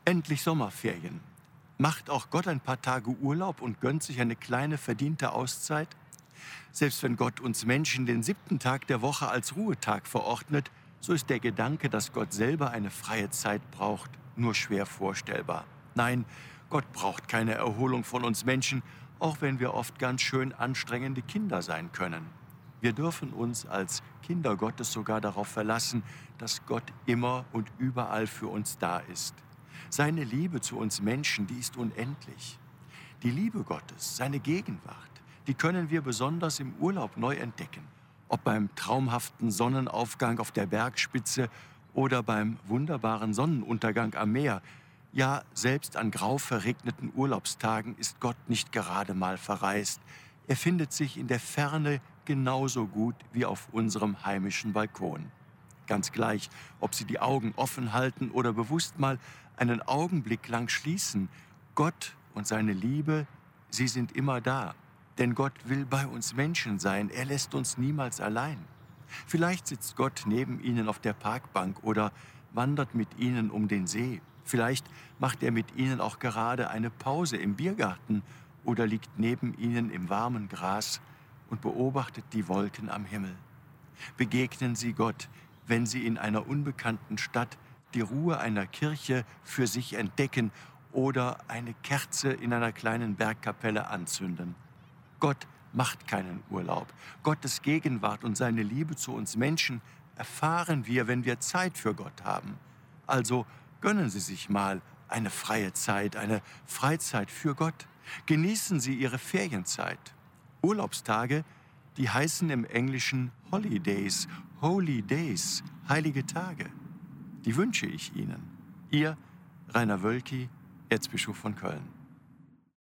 Endlich Sommerferien. Macht auch Gott ein paar Tage Urlaub und gönnt sich eine kleine verdiente Auszeit? Selbst wenn Gott uns Menschen den 7. Tag der Woche als Ruhetag verordnet, so ist der Gedanke, dass Gott selber eine freie Zeit braucht, nur schwer vorstellbar. Nein, Gott braucht keine Erholung von uns Menschen, auch wenn wir oft ganz schön anstrengende Kinder sein können. Wir dürfen uns als Kinder Gottes sogar darauf verlassen, dass Gott immer und überall für uns da ist. Seine Liebe zu uns Menschen, die ist unendlich. Die Liebe Gottes, seine Gegenwart, die können wir besonders im Urlaub neu entdecken. Ob beim traumhaften Sonnenaufgang auf der Bergspitze oder beim wunderbaren Sonnenuntergang am Meer. Ja, selbst an grau verregneten Urlaubstagen ist Gott nicht gerade mal verreist. Er findet sich in der Ferne genauso gut wie auf unserem heimischen Balkon. Ganz gleich, ob Sie die Augen offen halten oder bewusst mal einen Augenblick lang schließen. Gott und seine Liebe, sie sind immer da. Denn Gott will bei uns Menschen sein. Er lässt uns niemals allein. Vielleicht sitzt Gott neben Ihnen auf der Parkbank oder wandert mit Ihnen um den See. Vielleicht macht er mit Ihnen auch gerade eine Pause im Biergarten oder liegt neben Ihnen im warmen Gras und beobachtet die Wolken am Himmel. Begegnen Sie Gott, wenn Sie in einer unbekannten Stadt die Ruhe einer Kirche für sich entdecken oder eine Kerze in einer kleinen Bergkapelle anzünden. Gott macht keinen Urlaub. Gottes Gegenwart und seine Liebe zu uns Menschen erfahren wir, wenn wir Zeit für Gott haben. Also gönnen Sie sich mal eine freie Zeit, eine Freizeit für Gott. Genießen Sie Ihre Ferienzeit. Urlaubstage, die heißen im Englischen Holidays, Holy Days, heilige Tage. Die wünsche ich Ihnen. Ihr Rainer Wölki, Erzbischof von Köln.